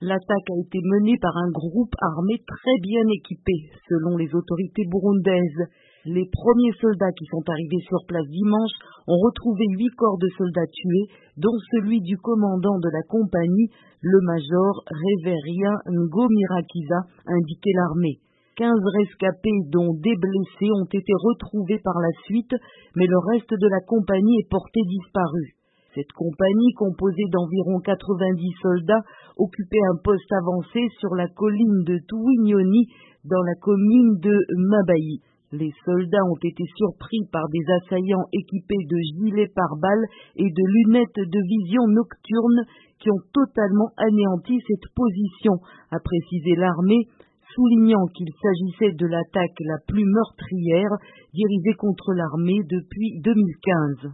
L'attaque a été menée par un groupe armé très bien équipé, selon les autorités burundaises. Les premiers soldats qui sont arrivés sur place dimanche ont retrouvé 8 corps de soldats tués, dont celui du commandant de la compagnie, le major Révérien Ngomirakiza, indiquait l'armée. 15 rescapés, dont des blessés, ont été retrouvés par la suite, mais le reste de la compagnie est porté disparu. Cette compagnie, composée d'environ 90 soldats, occupait un poste avancé sur la colline de Tuwinyoni, dans la commune de Mabayi. Les soldats ont été surpris par des assaillants équipés de gilets pare-balles et de lunettes de vision nocturne qui ont totalement anéanti cette position, a précisé l'armée, soulignant qu'il s'agissait de l'attaque la plus meurtrière dirigée contre l'armée depuis 2015.